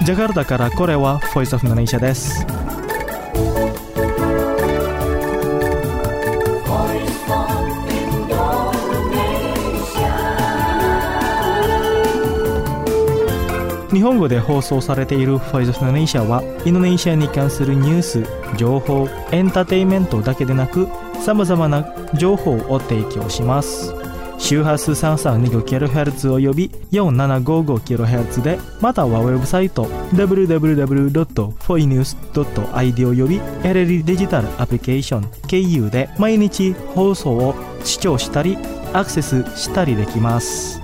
ジャカルタからこれは Voice of Indonesia です。日本語で放送されている Voice of Indonesia はインドネシアに関するニュース、情報、エンターテインメントだけでなく様々な情報を提供します。周波数 3325kHz および 4755kHz で、またはウェブサイト www.foinews.id および LLD デジタルアプリケーション KU で毎日放送を視聴したりアクセスしたりできます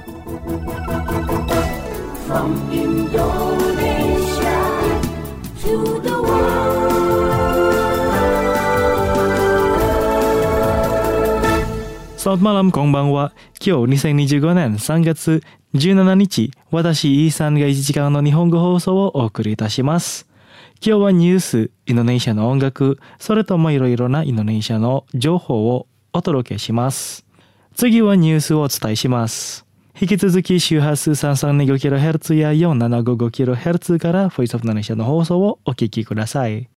。From Indonesia to the world。Selamat malam, こんばんは。今日2025年3月17日、私イーサンが1時間の日本語放送をお送りいたします。今日はニュース、インドネシアの音楽、それともいろいろなインドネシアの情報をお届けします。次はニュースをお伝えします。引き続き周波数 3325kHz や 4755kHz から Voice of Indonesia の放送をお聞きください。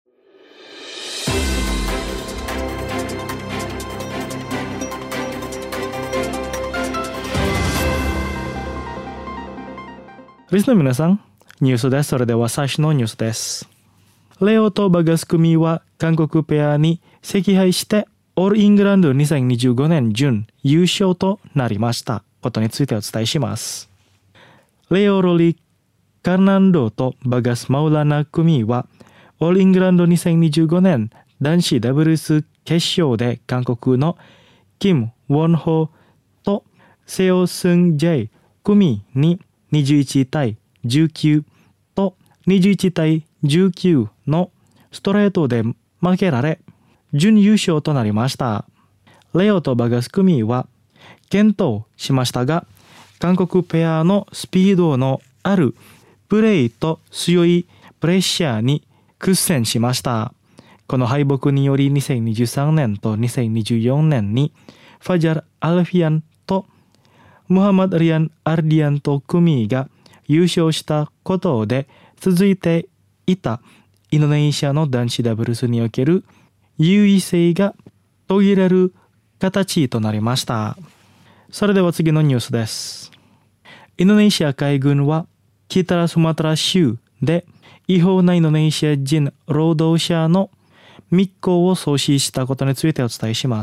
リスナーの皆さん、ニュースです。それでは最初のニュースです。レオとバガス組は韓国ペアに惜敗してオールイングランド2025年準優勝となりましたことについてお伝えします。レオ・ロリ・カルナンドとバガス・マウラナ組はオールイングランド2025年男子ダブルス決勝で韓国のキム・ウォンホとセオ・スン・ジェイ組に21対19と21対19のストレートで負けられ準優勝となりました。レオとバガス組は健闘しましたが、韓国ペアのスピードのあるプレーと強いプレッシャーに苦戦しました。この敗北により2023年と2024年にファジャル・アルフィアンとムハマド・リアン・アルディアント組が優勝したことで続いていたインドネシアの男子ダブルスにおける優位性が途切れる形となりました。それでは次のニュースです。インドネシア海軍は北スマトラ州で違法なインドネシア人労働者の密航を阻止したことについてお伝えします。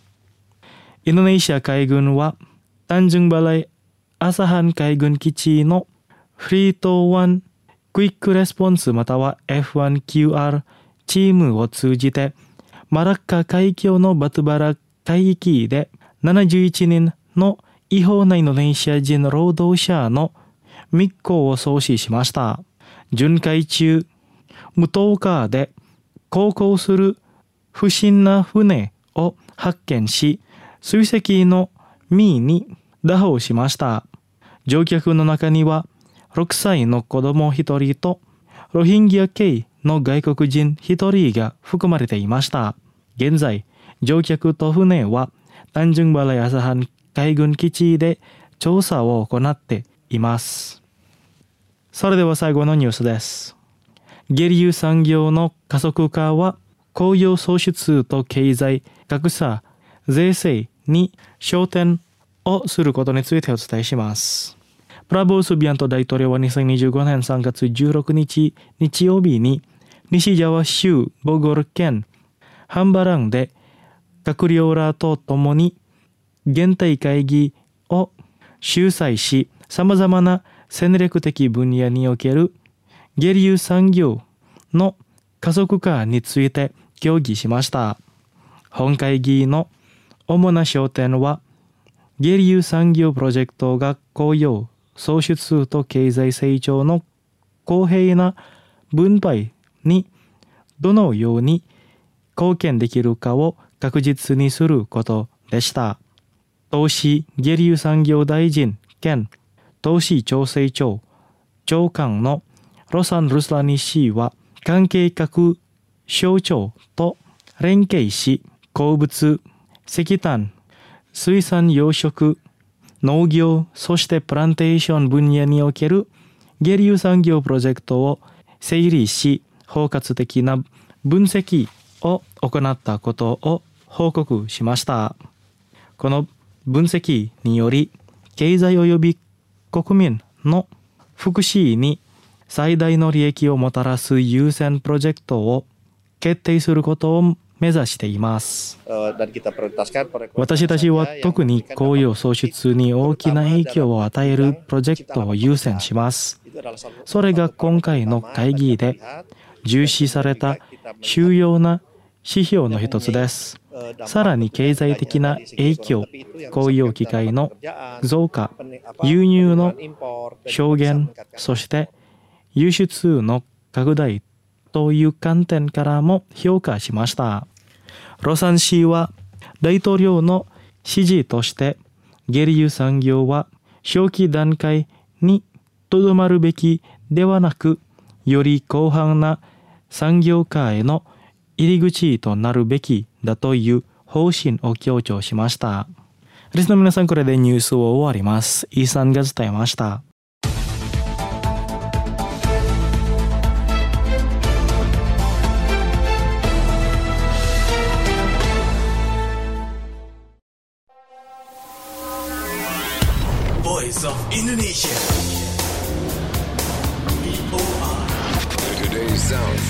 インドネシア海軍はタンジュンバライアサハン海軍基地のフリート1クイックレスポンスまたは F1QR チームを通じてマラッカ海峡のバトゥバラ海域で71人の違法なインドネシア人労働者の密航を阻止しました。巡回中、無灯火で航行する不審な船を発見し、水石の実に拿捕しました。乗客の中には6歳の子供1人とロヒンギャ系の外国人1人が含まれていました。現在、乗客と船はタンジュンバライアサハン海軍基地で調査を行っています。それでは最後のニュースです。原油産業の加速化は工業創出と経済格差税制に焦点をすることについてお伝えします。プラボー・スビアント大統領は2025年3月16日日曜日に西ジャワ州ボゴル県ハンバランで閣僚らと共に現代会議を主催し、様々な戦略的分野における原油産業の加速化について協議しました。本会議の主な焦点は、原油産業プロジェクトが雇用創出と経済成長の公平な分配にどのように貢献できるかを確実にすることでした。投資原油産業大臣兼投資調整庁長官のロサン・ルスラニ氏は関係各省庁と連携し、鉱物、石炭、水産養殖、農業、そしてプランテーション分野における下流産業プロジェクトを整理し、包括的な分析を行ったことを報告しました。この分析により、経済及び国民の福祉に最大の利益をもたらす優先プロジェクトを決定することを目指しています。私たちは特に雇用創出に大きな影響を与えるプロジェクトを優先します。それが今回の会議で重視された主要な指標の一つです。さらに経済的な影響、雇用機会の増加、輸入の証言、そして輸出の拡大という観点からも評価しました。ロサン市は大統領の指示として下流産業は初期段階にとどまるべきではなく、より広範な産業化への入り口となるべきだという方針を強調しました。リスナーの皆さん、これでニュースを終わります。イーサンが伝えました。 Voice of Indonesia. VOA. Today's sound.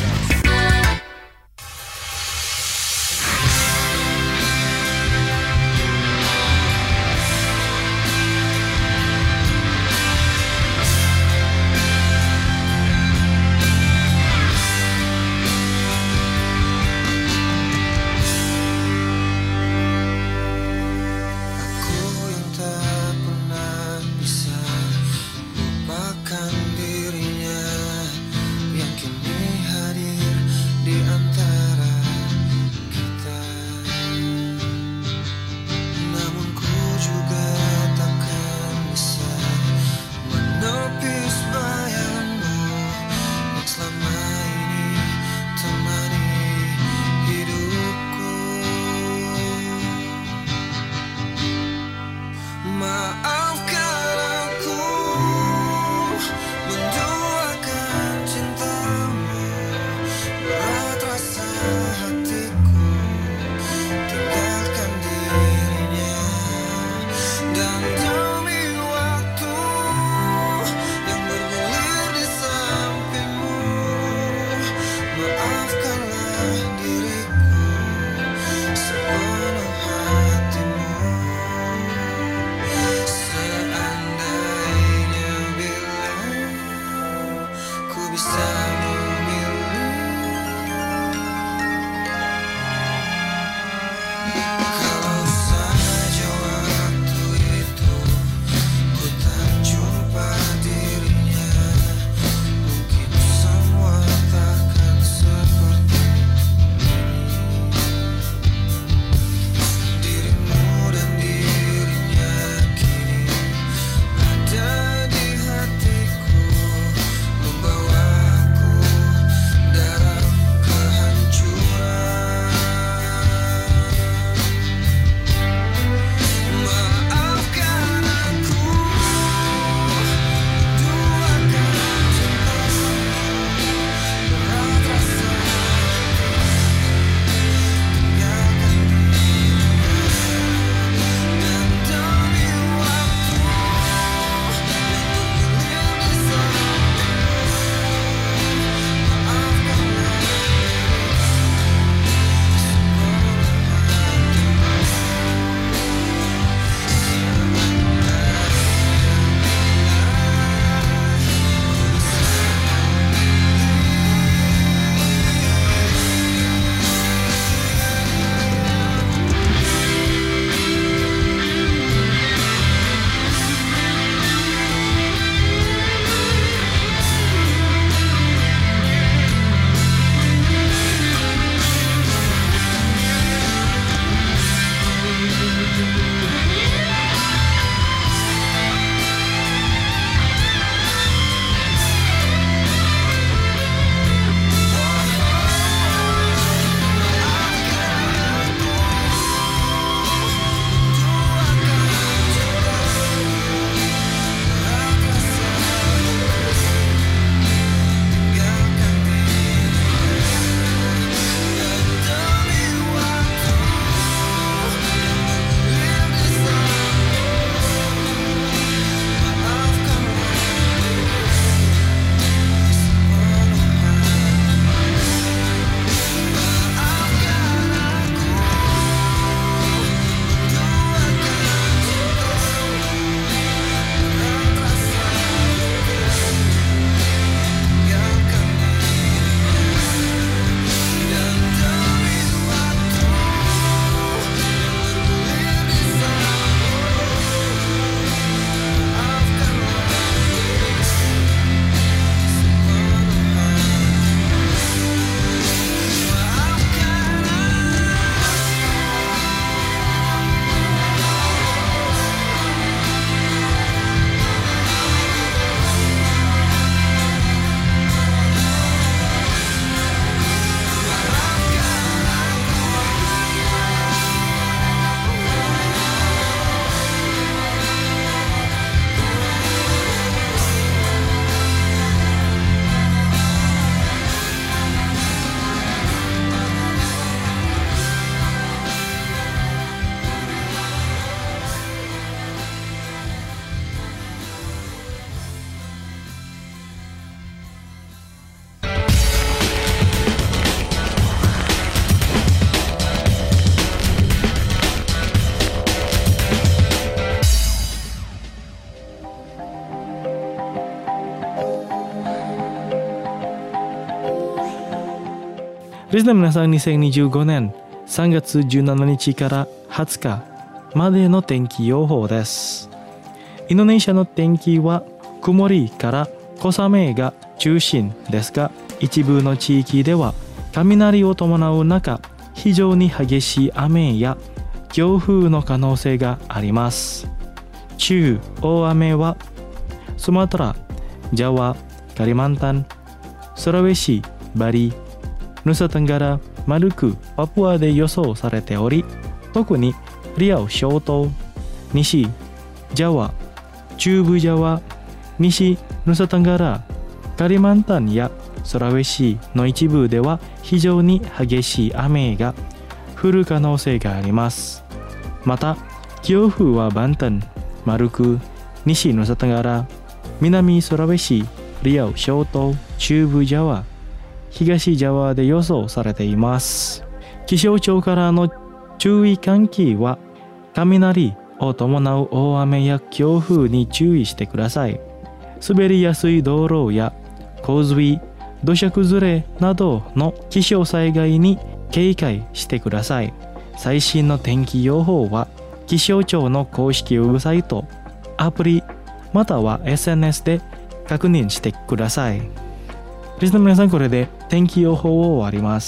リスナーの皆さん、2025年3月17日から20日までの天気予報です。インドネシアの天気は曇りから小雨が中心ですが、一部の地域では雷を伴う中、非常に激しい雨や強風の可能性があります。中大雨はスマトラ、ジャワ、カリマンタン、スラウェシ、バリ、ヌサテンガラ、マルク、パプアで予想されており、特にリアオ諸島、西ジャワ、中部ジャワ、西ヌサテンガラ、カリマンタンやスラウェシの一部では非常に激しい雨が降る可能性があります。また強風はバンタン、マルク、西ヌサテンガラ、南スラウェシ、リアオ諸島、中部ジャワ、東ジャワで予想されています。気象庁からの注意喚起は、雷を伴う大雨や強風に注意してください。滑りやすい道路や洪水、土砂崩れなどの気象災害に警戒してください。最新の天気予報は気象庁の公式ウェブサイト、アプリまたは SNS で確認してください。リスナーの皆さん、これで天気予報を終わります。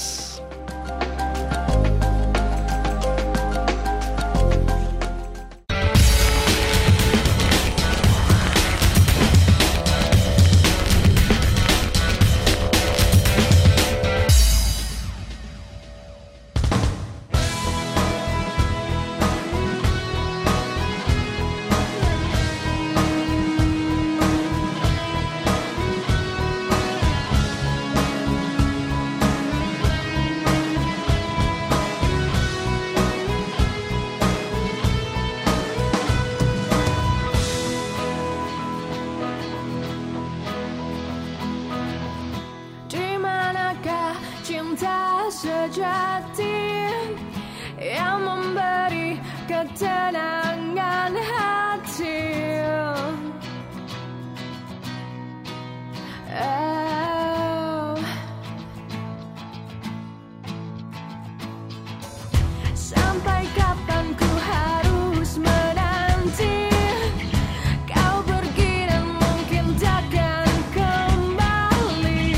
Sejati yang memberi ketenangan hati. Oh. Sampai kapan ku harus menanti kau pergi dan mungkin takkan kembali.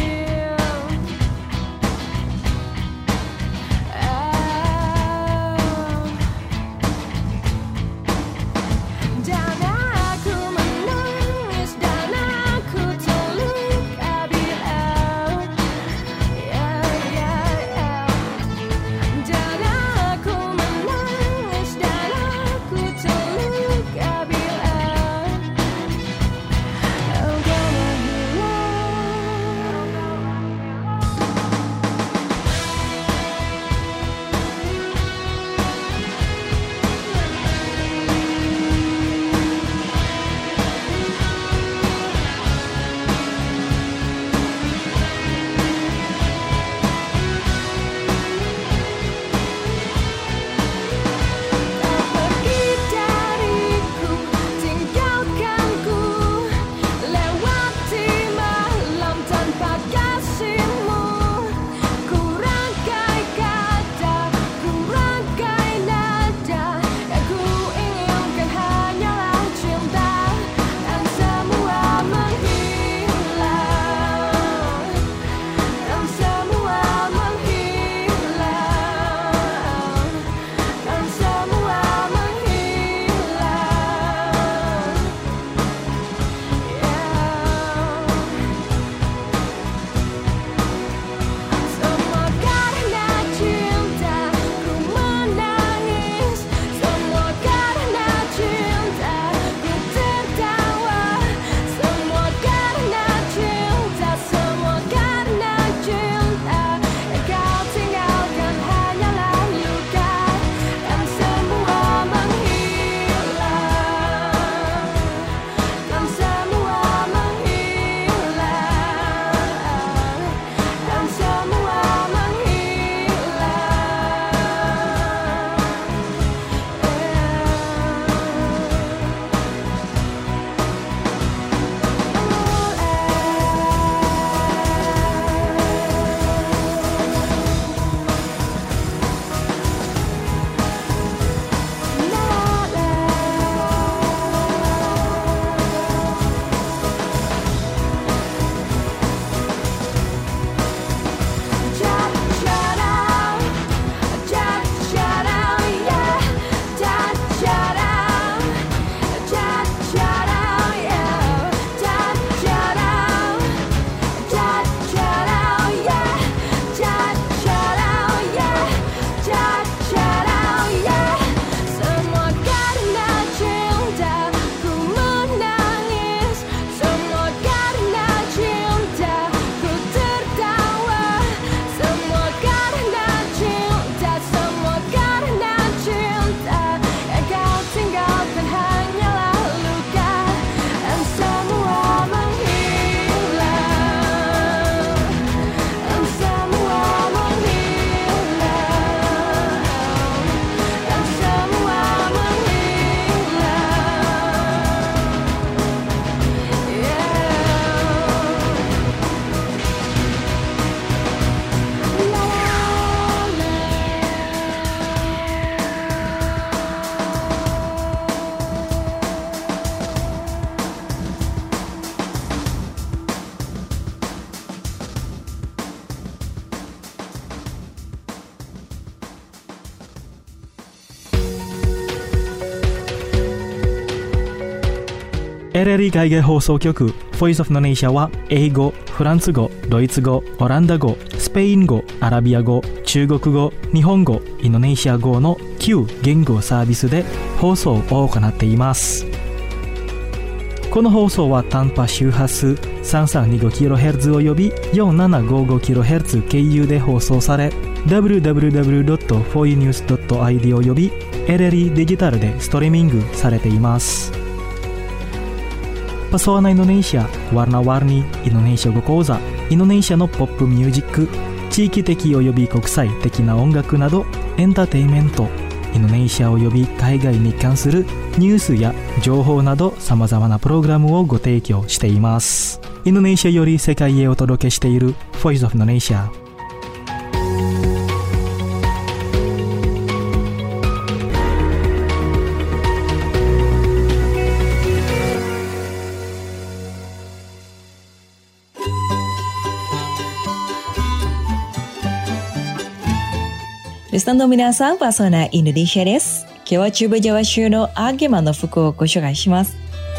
Dan aku menangis dan aku terluka bila Dan aku menangis LLE 海外放送局 Voice of Indonesia は英語、フランス語、ドイツ語、オランダ語、スペイン語、アラビア語、中国語、日本語、インドネシア語の9言語サービスで放送を行っています。この放送は短波周波数 3325kHz および 4755kHz 経由で放送され、www.foinews.id および LLE デジタルでストリーミングされています。Pesona Indonesia, Warna-warni Indonesia語講座、インドネシアのポップミュージック、地域的および国際的な音楽などエンターテインメント、インドネシアおよび海外に関するニュースや情報など様々なプログラムをご提供しています。インドネシアより世界へお届けしている Voice of Indonesia。 リスナーの皆さん、パーソナインドネシアです。今日は中部ジャワ州のアゲマの服をご紹介します。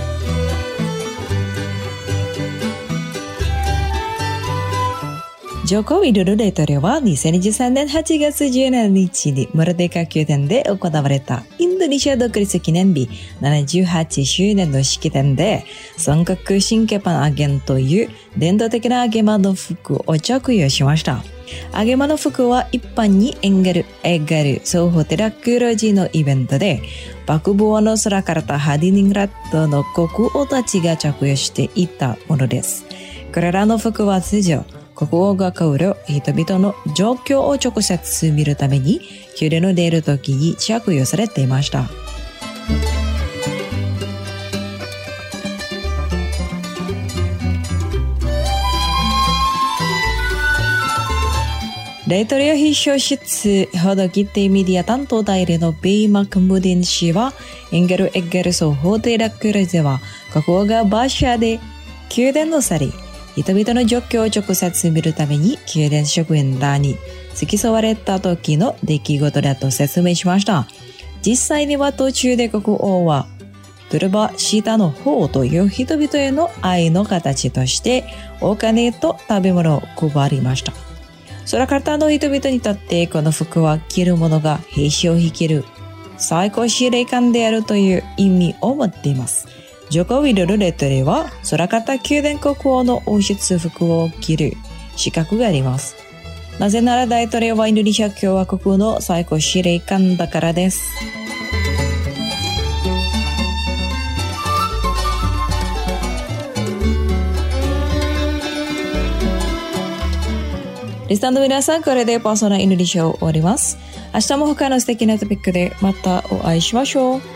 ジョコ・ウィドル大統領は2023年8月17日にマルデカ宮殿で行われたインドネシア独立記念日78周年の式典で三角神経パンアゲンという伝統的なアゲマの服を着用しました。アゲマの服は一般にエンゲル、エッガル、ソーホテラクロジーのイベントで、爆風の空からたハディニングラッドの国王たちが着用していたものです。これらの服は通常、国王が来る人々の状況を直接見るために、宮殿を出るときに着用されていました。大統領秘書室ほどきてメディア担当代理のベイ・マクムディン氏は、エンゲル・エッゲルソーホテラクルゼは、国王が馬車で宮殿を去り、人々の状況を直接見るために宮殿職員らに付き添われた時の出来事だと説明しました。実際には途中で国王は、ドルバシータの方という人々への愛の形として、お金と食べ物を配りました。空からの人々にとってこの服は着る者が兵士を率いる最高司令官であるという意味を持っています。ジョコ・ウィドル大統領は空から宮殿国王の王室服を着る資格があります。なぜなら大統領はインドネシア共和国の最高司令官だからです。リスナーの皆さん、これでパーソナインドネシアを終わります。明日も他の素敵なトピックでまたお会いしましょう。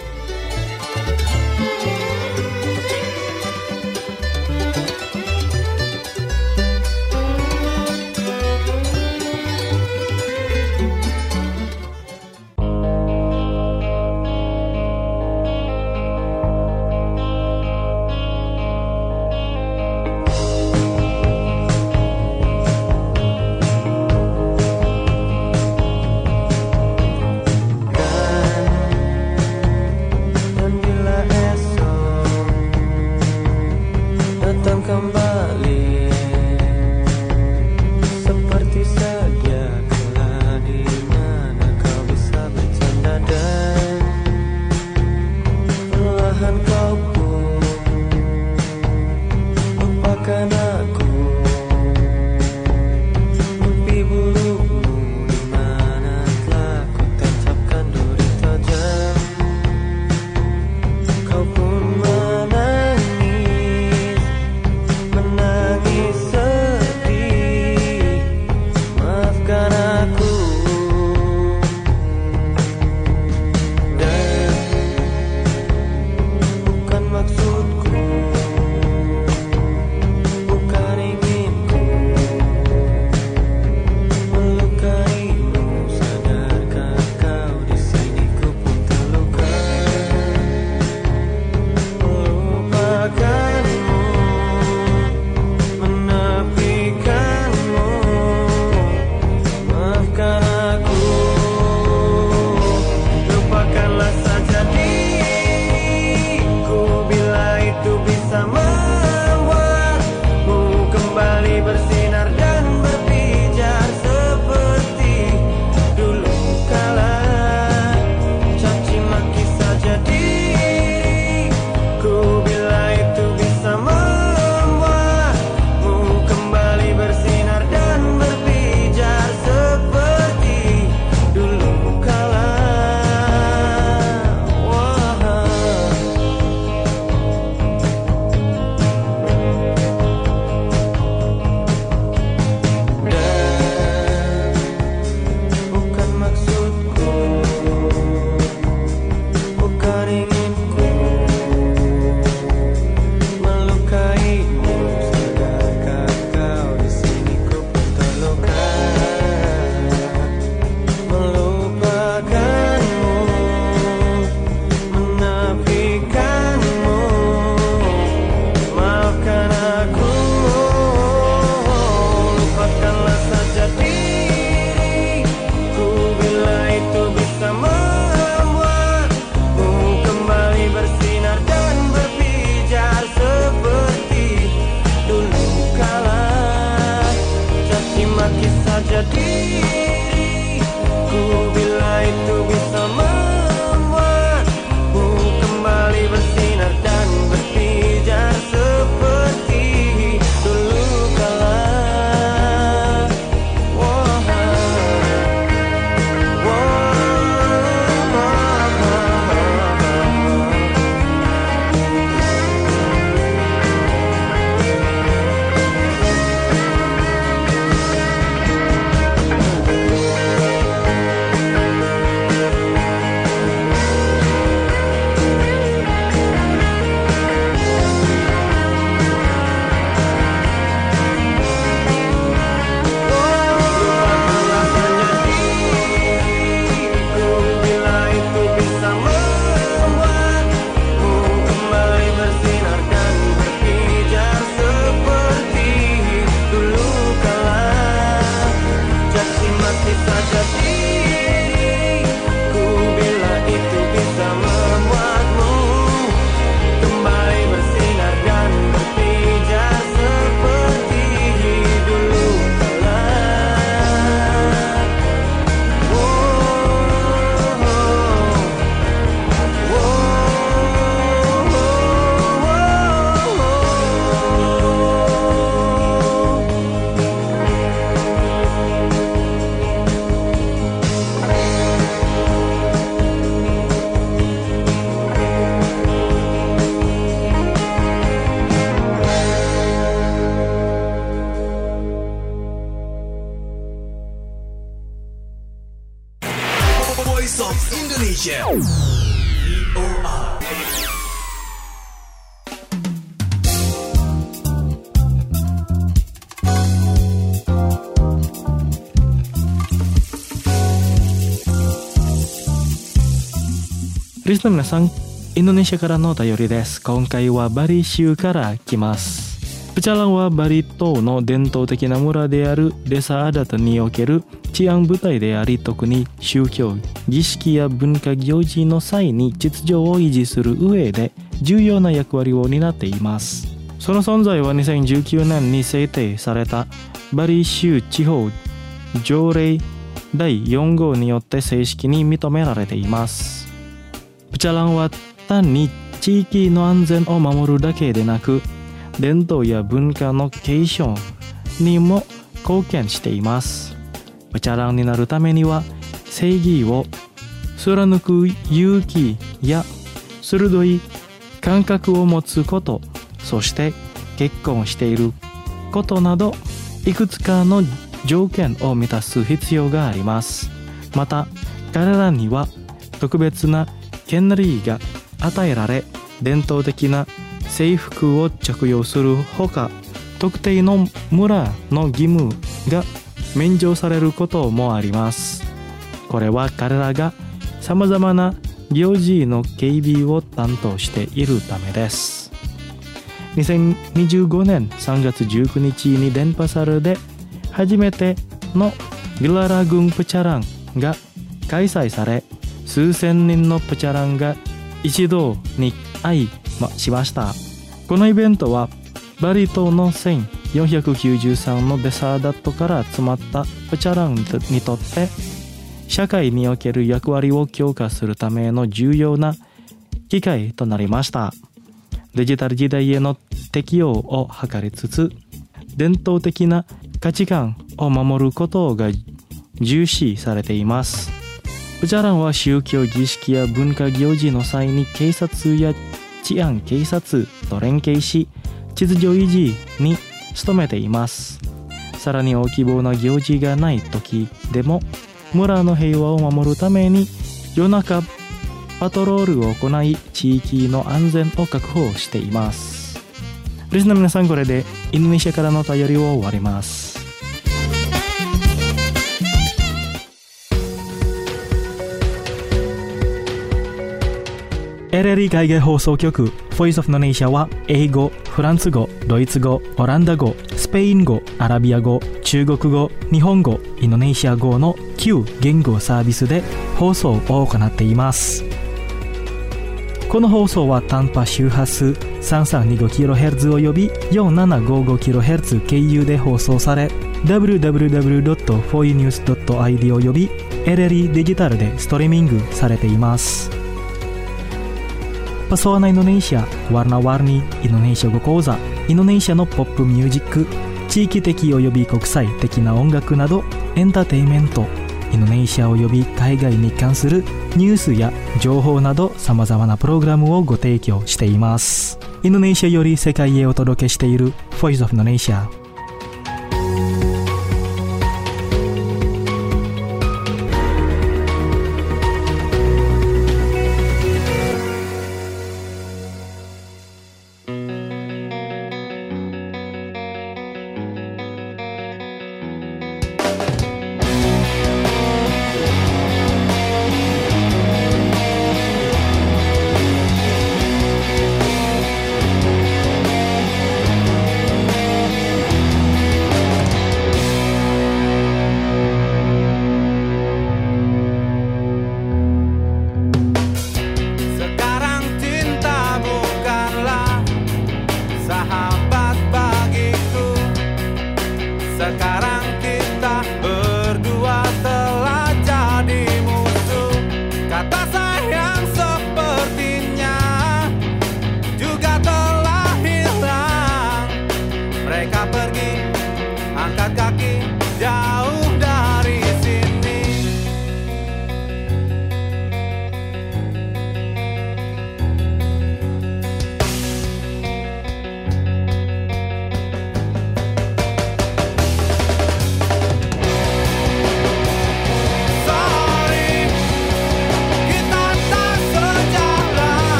Indonesia. VOA. リスナーの皆さん、インドネシアからのお便りです。今回はバリ州から来ます。プチャランはバリ島の伝統的な村であるデサアダタにおける治安部隊であり、特に宗教、儀式や文化行事の際に秩序を維持する上で重要な役割を担っています。その存在は2019年に制定されたバリ州地方条例第4号によって正式に認められています。プチャランは単に地域の安全を守るだけでなく、伝統や文化の継承にも貢献しています。プチャランになるためには正義を貫く勇気や鋭い感覚を持つこと、そして結婚していることなどいくつかの条件を満たす必要があります。また彼らには特別な権利が与えられ、伝統的な制服を着用するほか、特定の村の義務が免除されることもあります。これは彼らがさまざまな行事の警備を担当しているためです。2025年3月19日にデンパサルで初めてのギララグンプチャランが開催され、数千人のプチャランが一堂に会しました。このイベントはバリ島の1493のデサーダットから集まったプチャランにとって社会における役割を強化するための重要な機会となりました。デジタル時代への適応を図りつつ、伝統的な価値観を守ることが重視されています。プチャランは宗教儀式や文化行事の際に警察や治安警察と連携し、秩序維持に努めています。さらに大規模な行事がない時でも村の平和を守るために夜中パトロールを行い、地域の安全を確保しています。リスナーの皆さん、これでインドネシアからのお便りを終わります。LLE 海外放送局 Voice of Indonesia は英語、フランス語、ドイツ語、オランダ語、スペイン語、アラビア語、中国語、日本語、インドネシア語の9言語サービスで放送を行っています。この放送は短波周波数 3325kHz および 4755kHz 経由で放送され、www.foinews.id および LLE デジタルでストリーミングされています。Pesona Indonesia, Warna-Warni Indonesia語講座、インドネシアのポップミュージック、地域的および国際的な音楽などエンターテインメント、インドネシアおよび海外に関するニュースや情報などさまざまなプログラムをご提供しています。インドネシアより世界へお届けしている Voice of Indonesia。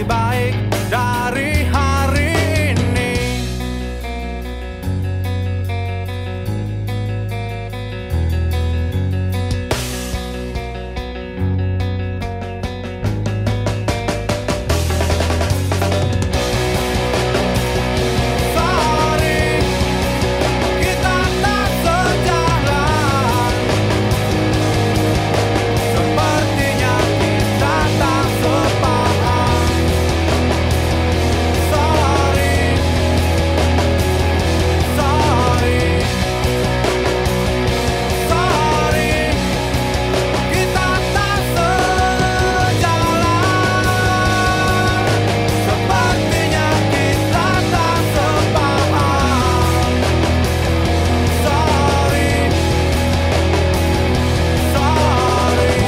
baik dari hari ini. Sorry, kita tak sejalan. Sepertinya kita tak sepaham. Sorry, sorry, sorry, kita tak sejalan. Sepertinya kita tak sepaham. Sorry, sorry.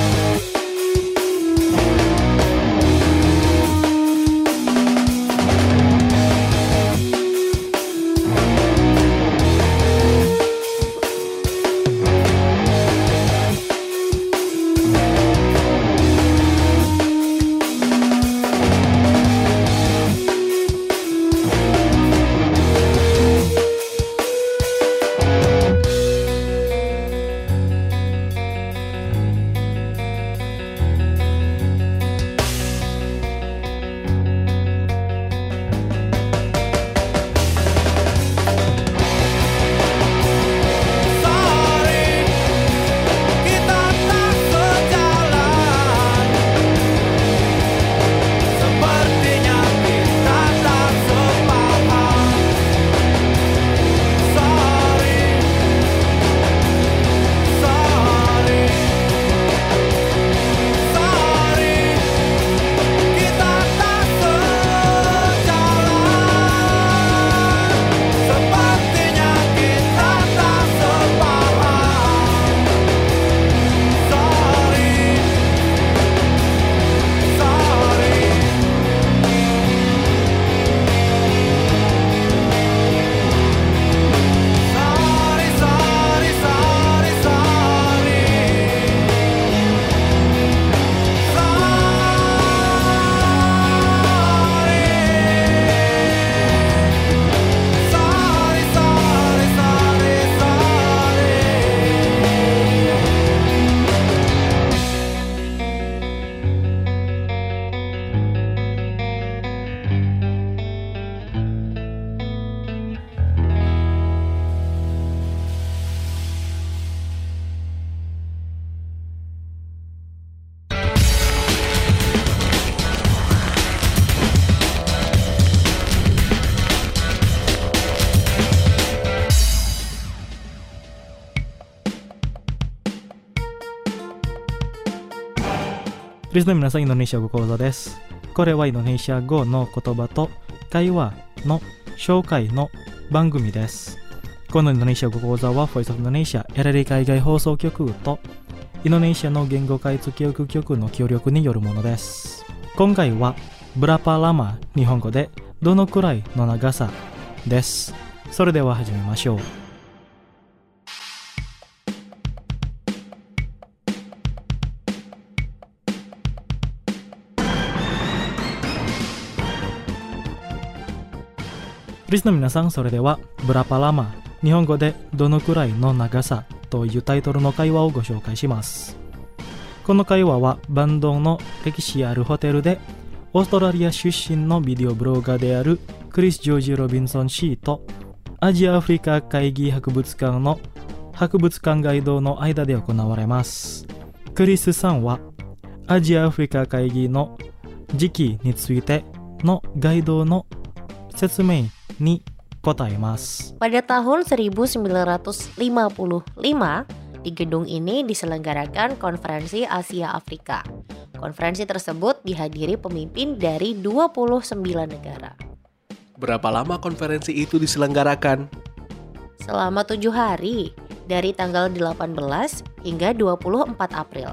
Sorry, kita tak sejalan. Sepertinya kita tak sepaham. Sorry, sorry, sorry, kita tak sejalan. Sepertinya kita tak sepaham. Sorry, sorry. Sorry, sorry, sorry, sorry. Sorry, sorry, sorry, sorry. Please の皆さん、インドネシア語講座です。これはインドネシア語の言葉と会話の紹介の番組です。このインドネシア語講座は Voice of Indonesia LA 海外放送局とインドネシアの言語開発教育局の協力によるものです。今回はBerapa lama日本語でどのくらいの長さです。それでは始めましょう。リスの皆さん、それではBerapa lama日本語でどのくらいの長さというタイトルの会話をご紹介します。この会話はバンドの歴史あるホテルでオーストラリア出身のビデオブロガーであるクリス・ジョージ・ロビンソン氏とアジアアフリカ会議博物館の博物館ガイドの間で行われます。クリスさんはアジアアフリカ会議の時期についてのガイドの説明に答えます。 Pada tahun 1955, di gedung ini diselenggarakan Konferensi Asia Afrika. Konferensi tersebut dihadiri pemimpin dari 29 negara. Berapa lama konferensi itu diselenggarakan? Selama 7 hari, dari tanggal 18 hingga 24 April.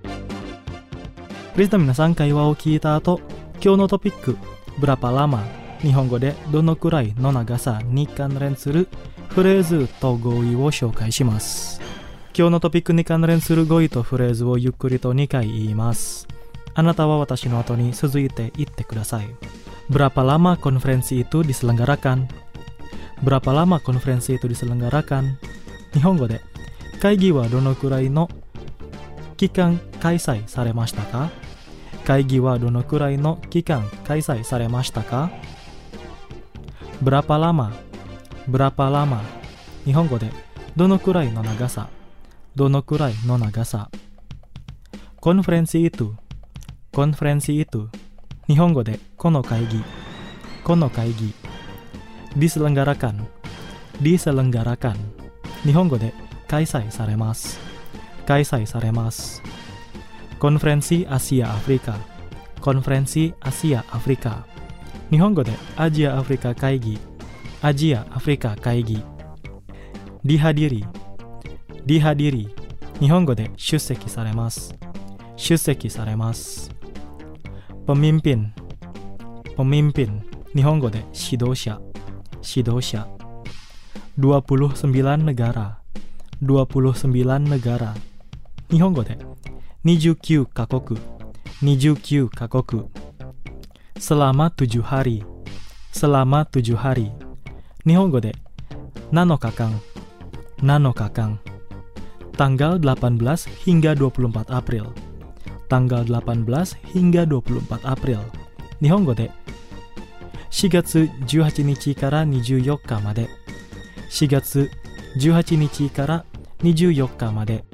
Please の皆さん、会話を聞いた後、今日のトピック、Berapa lama 日本語でどのくらいの長さに関連するフレーズと語彙を紹介します。今日のトピックに関連する語彙とフレーズをゆっくりと2回言います。あなたは私の後に続いて言ってください。Berapa lama konferensi itu diselenggarakan? Berapa lama konferensi itu diselenggarakan? 日本語で会議はどのくらいの期間開催されましたか？会議はどのくらいの期間開催されましたか？ Berapa lama? Berapa lama? 日本語でどのくらいの長さ、どのくらいの長さ。Konferensi itu, konferensi itu 日本語でこの会議、この会議。Diselenggarakan, diselenggarakan 日本語で開催されます、開催されます。Konferensi Asia Afrika, konferensi Asia Afrika 日本語でアジアアフリカ会議、アジアアフリカ会議。Dihadiri, dihadiri 日本語で出席されます、出席されます。Pemimpin, pemimpin 日本語で指導者、指導者。29 negara, 29 negara 日本語で29カ国、29カ国。Selama 7 hari, selama 7 hari 日本語で7日間、7日間。Tanggal 18 hingga 24 April, tanggal 18 hingga 24 April 日本語で4月18日から24日まで、4月18日から24日まで。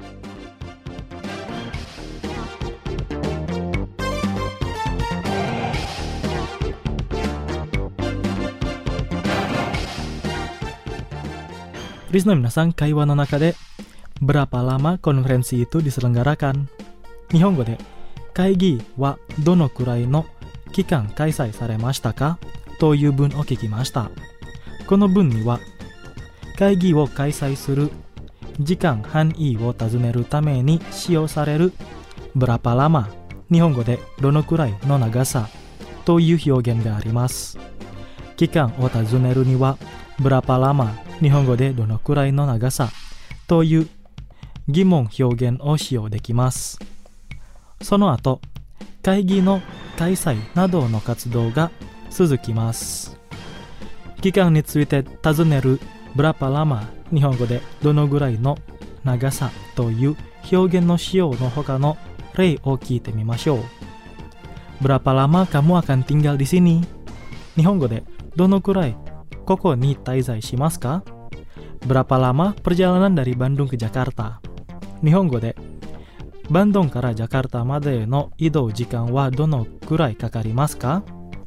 リスナーの皆さん、会話の中でBerapa lama konferensi itu diselenggarakan? 日本語で会議はどのくらいの期間開催されましたかという文を聞きました。この文には会議を開催する時間範囲を尋ねるために使用されるBerapa lama日本語でどのくらいの長さという表現があります。期間を尋ねるにはBerapa lama日本語でどのくらいの長さという疑問表現を使用できます。その後、会議の開催などの活動が続きます。期間について尋ねるBerapa lama日本語でどのぐらいの長さという表現の使用の他の例を聞いてみましょう。Berapa lama kamu akan tinggal di sini? 日本語でどのくらいここに滞在しますか？ Berapa lama perjalanan dari Bandung ke Jakarta? 日本語でバンドンからジャカルタまでの移動時間はどのくらいかかりますか？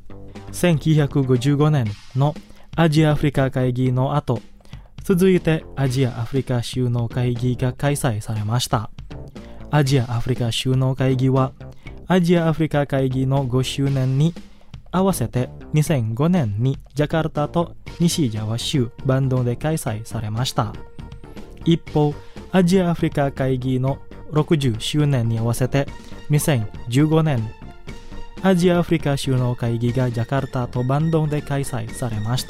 1955年のアジアアフリカ会議の後、続いてアジアアフリカ首脳会議が開催されました。アジアアフリカ首脳会議はアジアアフリカ会議の5周年に合わせて2005年にジャカルタと西ジャワ州バンドンで開催されました。一方、アジアアフリカ会議の60周年に合わせて2015年、アジアアフリカ首脳会議がジャカルタとバンドンで開催されました。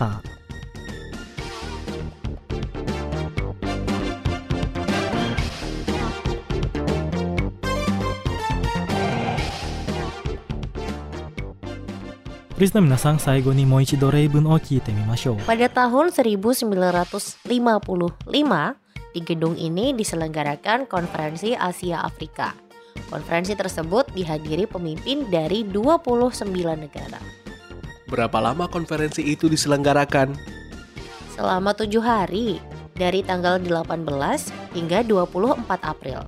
リスナーの皆さん、最後にもう一度例文を聞いてみましょう。 Pada tahun 1955, di gedung ini diselenggarakan Konferensi Asia Afrika. Konferensi tersebut dihadiri pemimpin dari 29 negara. Berapa lama konferensi itu diselenggarakan? Selama 7 hari, dari tanggal 18 hingga 24 April.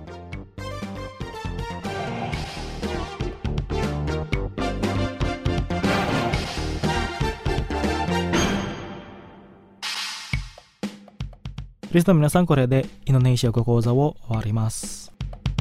リスナーの皆さん、これでインドネシア語講座を終わります。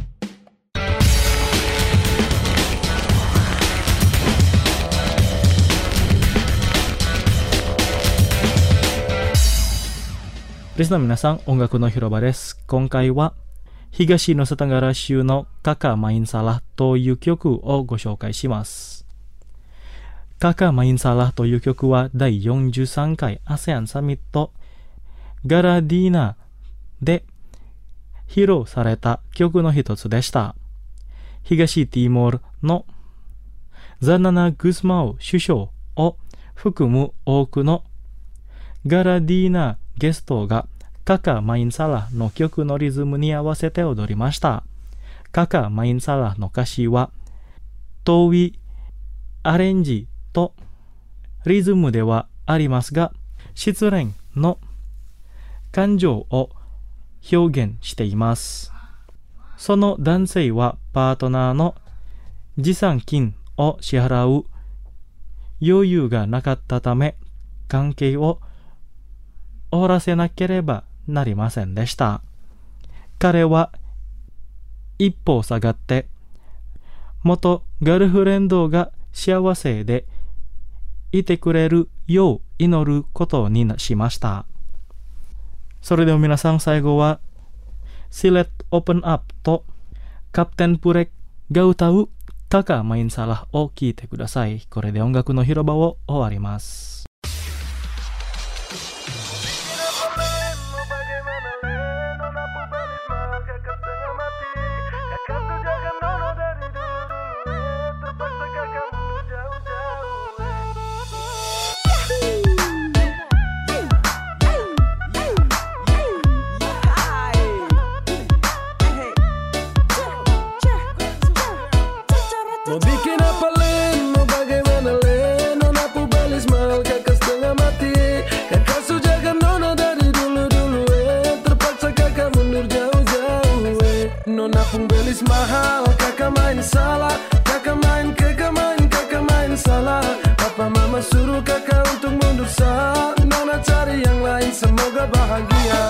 リスナーの皆さん、音楽の広場です。今回は東ヌサタンガラ州のカカマインサラという曲をご紹介します。 Kakak Main Salah という曲は第43回 ASEAN サミットガラディーナで披露された曲の一つでした。東ティモールのザナナ・グスマウ首相を含む多くのガラディーナゲストがKakak Main Salah の曲のリズムに合わせて踊りました。Kakak Main Salah の歌詞は遠いアレンジとリズムではありますが、失恋の感情を表現しています。その男性はパートナーの持参金を支払う余裕がなかったため、関係を終わらせなければなりませんでした。彼は一歩下がって元ガールフレンドが幸せでいてくれるよう祈ることにしました。それでは皆さん、最後はSilet Open Up とカプテンプレが歌うKakak Main Salah を聴いてください。これで音楽の広場を終わります。 Mau bikin apa Len, mau bagaimana Len, Nona Pubelis mal kakak setengah mati. Kakak sujaga Nona dari dulu-dulu terpaksa kakak mundur jauh-jauh Nona Pubelis mahal, kakak main salah. Kakak main salah. Papa mama suruh kakak untuk mundur sah. Nona cari yang lain, semoga bahagia.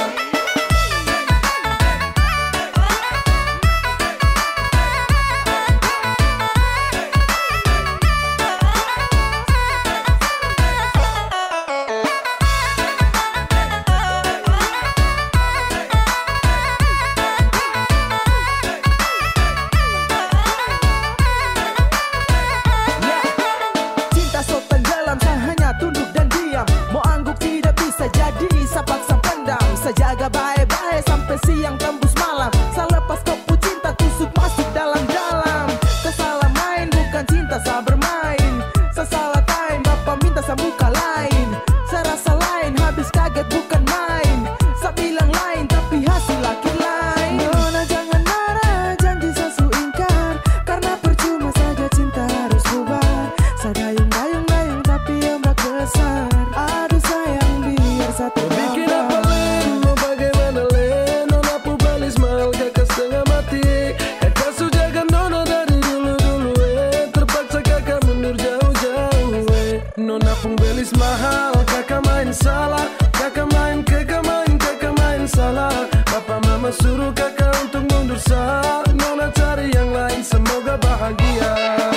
Sejaga baik-baik sampai siang tembus malam. Selepas kopu cinta tusuk masuk dalam-dalam. Salah main bukan cinta, saya bermain. Salah time bapak minta saya muka lain. Saya rasa lain, habis kaget bukan main. Saya bilang lain tapi hasil laki lain. Nona jangan marah, janji saya ingkar. Karena percuma saja cinta harus bubar. Saya dayung-dayung tapi ombak besar. Aduh sayang biar satu bikin apa Len, mau bagaimana Len, Nona Pubelis mal kakak setengah mati. Kakak sujaga Nona dari dulu-dulu terpaksa kakak mundur jauh-jauh Nona Pubelis mahal, kakak main salah. Kakak main salah. Papa mama suruh kakak untuk mundur sah. Nona cari yang lain, semoga bahagia.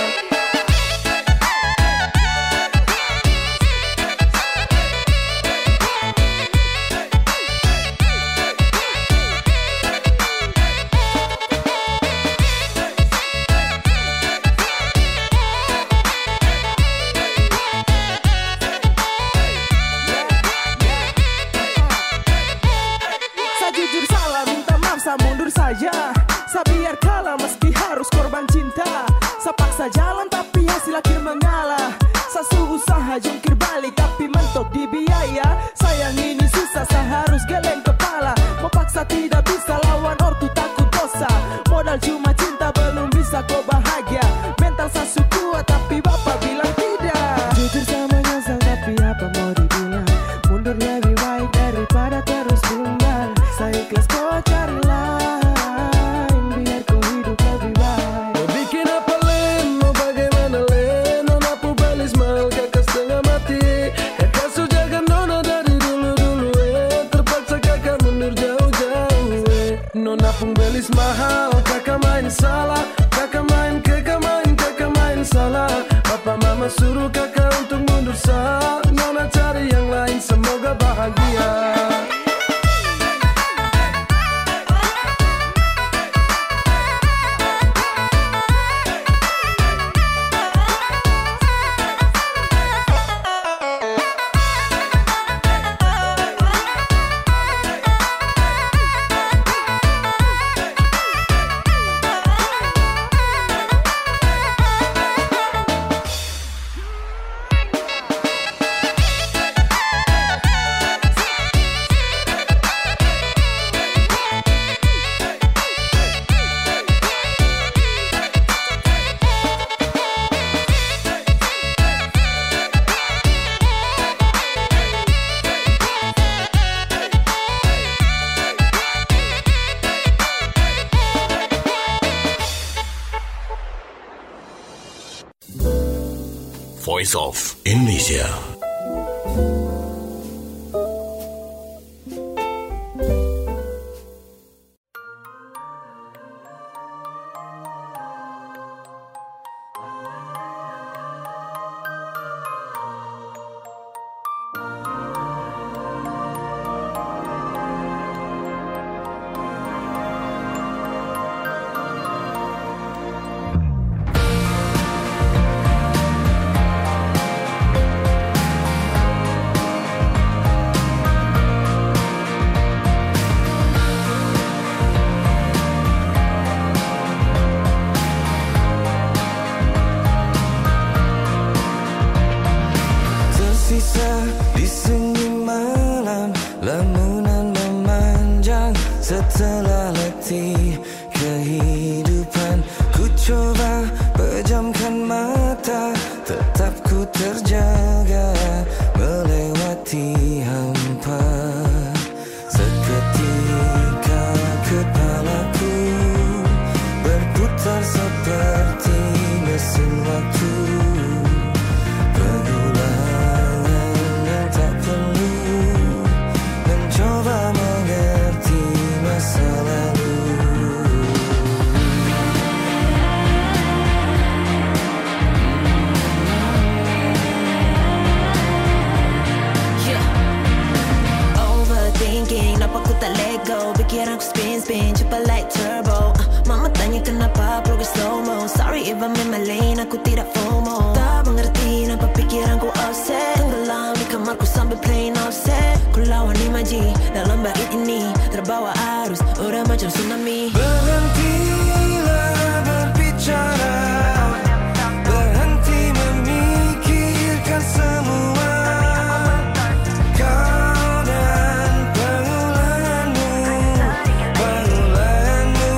Mundur saja, saya biar kalah meski harus korban cinta. Saya paksa jalan tapi hasil akhir mengalah. Saya usaha jungkir balik tapi mentok di biaya. Sayang ini susah, saya harus geleng kepala. Mau paksa tidak bisa, lawan ortu takut dosa. Modal cuma cinta belum bisa kau bahagia. Mental saya kuat tapi bapak bilang tidak. Jujur sama nyesal tapi apa mau dibilang. Mundur lebih baik daripada terus tunggal. Saya ikhlas kau cari lain, biar kau hidup lebih baik. Mau bikin apa Len, mau bagaimana Len, Nona Pubelis mal kakak setengah mati. Kakak sujaga Nona dari dulu-dulu terpaksa kakak mundur jauh-jauh Nona Pubelis mahal, kakak main salah. Kakak main salah. Papa mama suruh kakak untuk mundur sah. Nona cari yang lain, semoga bahagia. Voice of Indonesia. Setelah letih kehidupan, ku coba pejamkan mata, tetap ku terjaga melewati hampa. Seketika kepalaku berputar seperti mesin waktu. Pengulangan yang tak perlu mencoba mengerti masa lalu. Overthinking, kenapa ku tak let go? Pikiranku spin, cepat like turbo. Mama tanya kenapa progress slow mo. Sorry if I'm in my lane, aku tidak FOMO. Tak mengerti kenapa pikiranku offset. Tenggelam di kamarku sambil playing offset. Ku lawan imaji dalam bait ini, terbawa arus, udah macam tsunami. Berhentilah berbicara, berhenti memikirkan semua. Kau dan pengulanganmu, pengulanganmu.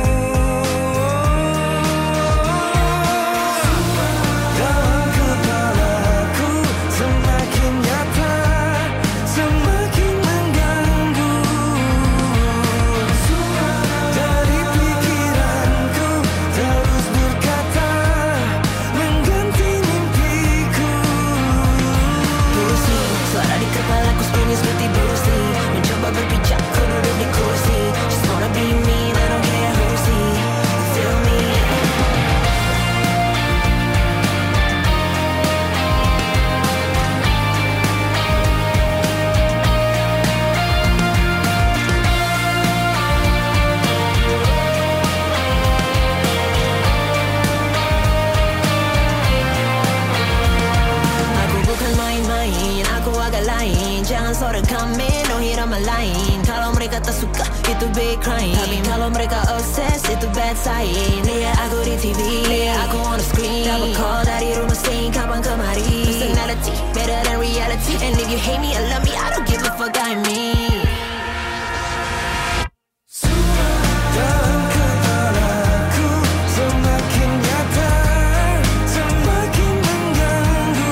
Dalam kepalaku semakin nyata, semakin mengganggu. Dari pikiranku terus berkata, mengganti mimpiku. Pusing, suara di kepalaku bunyi seperti Bruce Lee. Mencoba berpijak, ku duduk di kursi. Just wanna be me, I don't care who see. Feel me. Aku bukan main-main, aku agak lain. Jangan sore kami, no hit on my line. Kalau mereka tak suka, itu big crime. Tapi kalau mereka obsessed, itu bad sign. Lihat aku di TV, lihat aku on the screen. Dapat call dari rumah sing, kapan kemari. Personality, better than reality. And if you hate me or love me, I don't give a fuck, I mean. Dalam kepalaku semakin nyata, semakin mengganggu.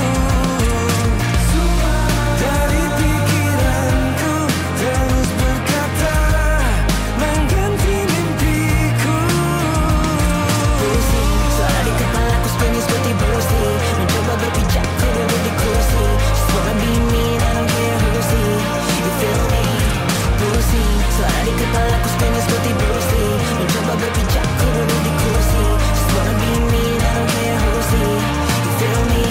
Dari pikiranku terus berkata, mengganti mimpiku. Pusing, suara di kepalaku bunyi seperti Bruce Lee. Mencoba berpijak, ku duduk di kursi. Just wanna be me, I don't care who see. You feel me? Pusing, suara di kepalaku bunyi seperti Bruce Lee. Mencoba berpijak, ku duduk di kursi. Just wanna be me, I don't care who see. You feel me?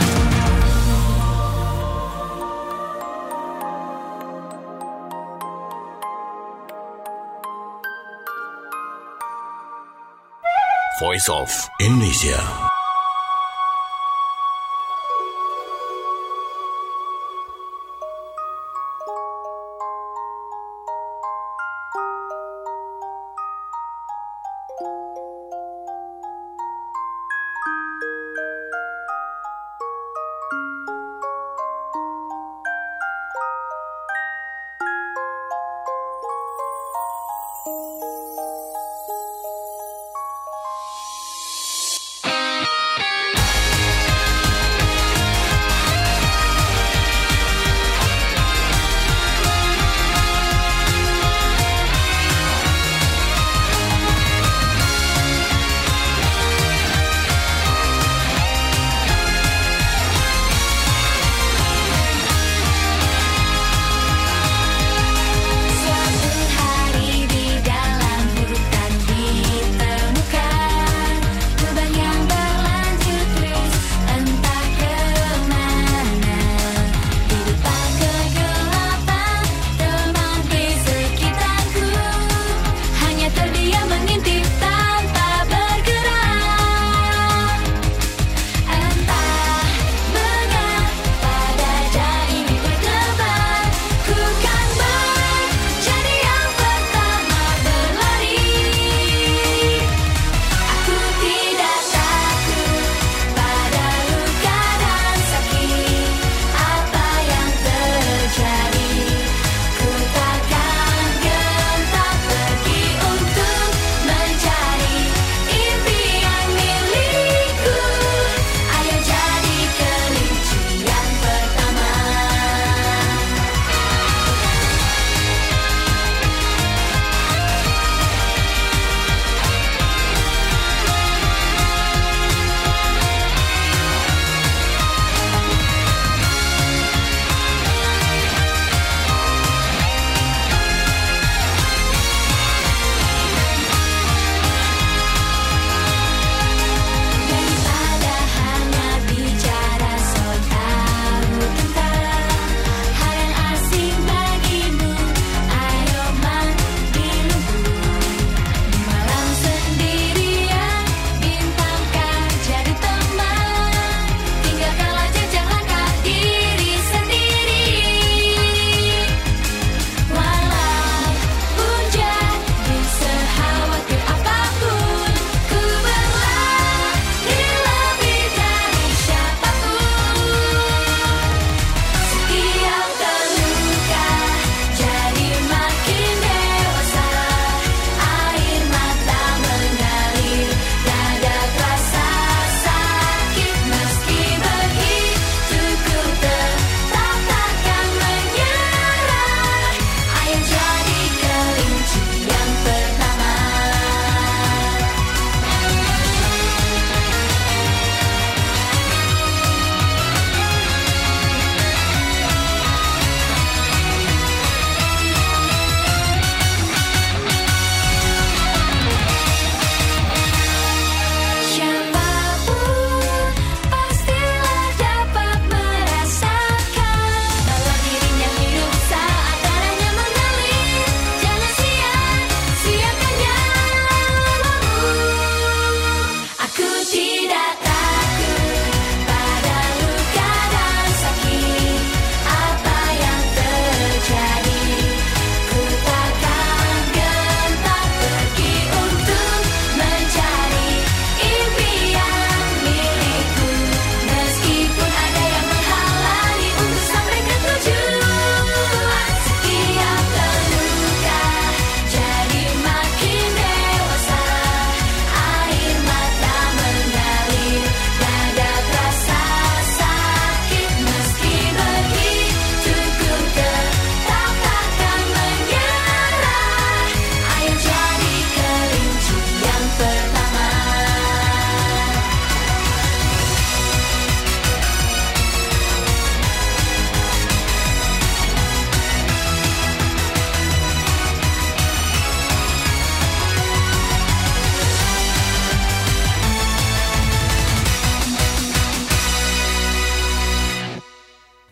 Voice of Indonesia.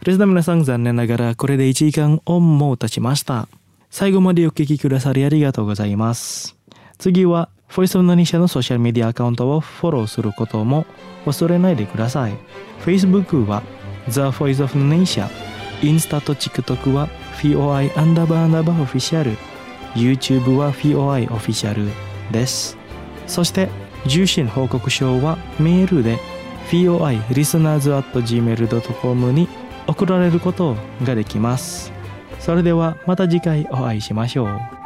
それでは皆さん、残念ながらこれで1時間をもう経ちました。最後までお聞きくださりありがとうございます。次はボイスオブインドネシアのソーシャルメディアアカウントをフォローすることも忘れないでください。 Facebook は The Voice of Indonesia、 インスタと TikTok は FOI__official、 YouTube は FOI オフィシャルです。そして受信報告書はメールで FOI listeners@gmail.com に送られることができます。それではまた次回お会いしましょう。